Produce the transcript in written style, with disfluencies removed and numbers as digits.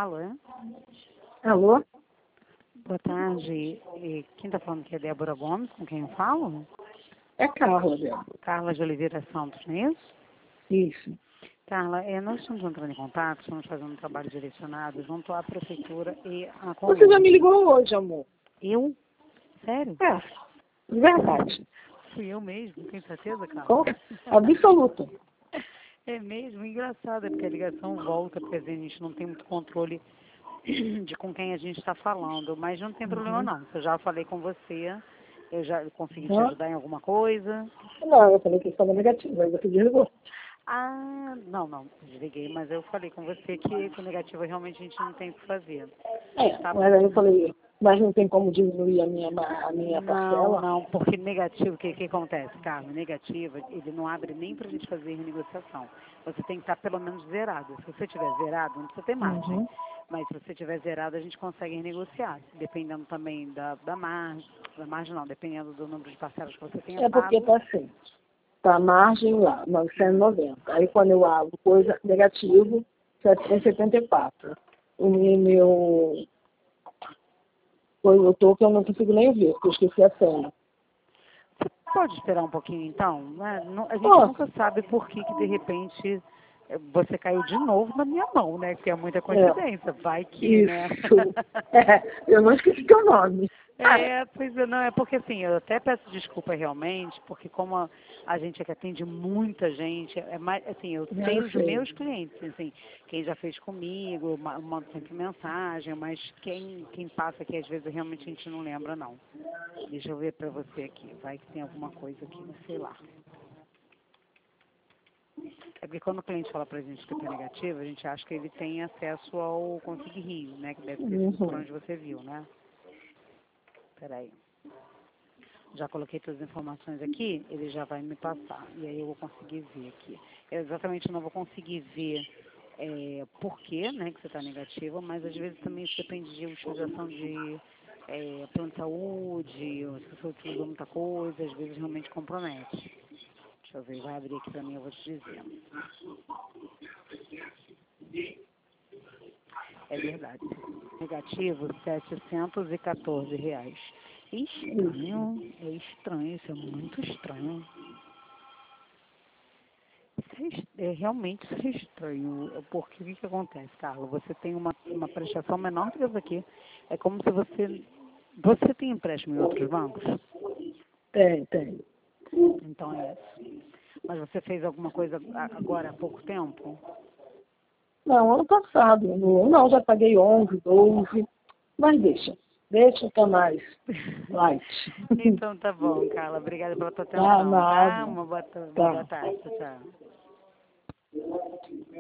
falo, é? Alô? Boa tarde. Quem está falando aqui é Débora Gomes, com quem eu falo? É Carla, Débora. Carla de Oliveira Santos, não é isso? Isso. Carla, nós estamos entrando em contato, estamos fazendo um trabalho direcionado junto à Prefeitura e à Você já Colônia. me ligou hoje, amor. Eu? Sério? É, de verdade. Fui eu mesmo, tem certeza, Carla? Com absoluta. É mesmo, engraçado, é porque a ligação volta, porque às vezes a gente não tem muito controle de com quem a gente está falando, mas não tem problema não. Eu já falei com você, eu já consegui te ajudar em alguma coisa. Não, eu falei que estava negativa, aí você desligou. Ah, não, desliguei, mas eu falei com você que com negativa realmente a gente não tem o que fazer. Tá? Mas aí eu falei, mas não tem como diminuir a minha parcela? Não, porque negativo, o que acontece, Carlos? Negativa, ele não abre nem para a gente fazer renegociação. Você tem que estar pelo menos zerado. Se você tiver zerado, não precisa ter margem. Mas se você tiver zerado, a gente consegue renegociar. Dependendo também da margem não, dependendo do número de parcelas que você tenha É porque pago. está assim. Está a margem lá, 990. Aí quando eu abro coisa negativo, 774. O meu eu tô que eu não consigo nem ver, porque eu esqueci a senha. Você pode esperar um pouquinho então? Né? A gente Posso? nunca sabe por que de repente você caiu de novo na minha mão, né? Que é muita É, coincidência. Vai que, né? isso. Eu não esqueci teu nome. Pois é, não, é porque assim, eu até peço desculpa realmente, porque como a gente aqui atende muita gente, é mais, assim, eu sei os meus clientes, assim, quem já fez comigo, manda sempre mensagem, mas quem passa aqui às vezes realmente a gente não lembra não. Deixa eu ver pra você aqui, vai que tem alguma coisa aqui, sei lá. É porque quando o cliente fala pra gente que é negativo, a gente acha que ele tem acesso ao Config Rio, né, que deve ter sido por onde você viu, né? Peraí. Já coloquei todas as informações aqui, ele já vai me passar. E aí eu vou conseguir ver aqui. Eu exatamente não vou conseguir ver por que, né, que você está negativa, mas às vezes também isso depende de utilização de plano de saúde, ou se você utilizou muita coisa, às vezes realmente compromete. Deixa eu ver, vai abrir aqui para mim, eu vou te dizer. É verdade. Negativo, R$ 714. É estranho, isso é muito estranho. Realmente isso é estranho. Porque o que acontece, Carla? Você tem uma prestação menor que essa aqui. É como se você... Você tem empréstimo em outros bancos? Tem. Então é isso. Mas você fez alguma coisa agora há pouco tempo? Não, ano passado. Não, já paguei 11, 12. Mas deixa que é mais light. Então tá bom, Carla. Obrigada pela tua Tá, atenção, tá? nada. Uma boa Tá. tarde, tchau.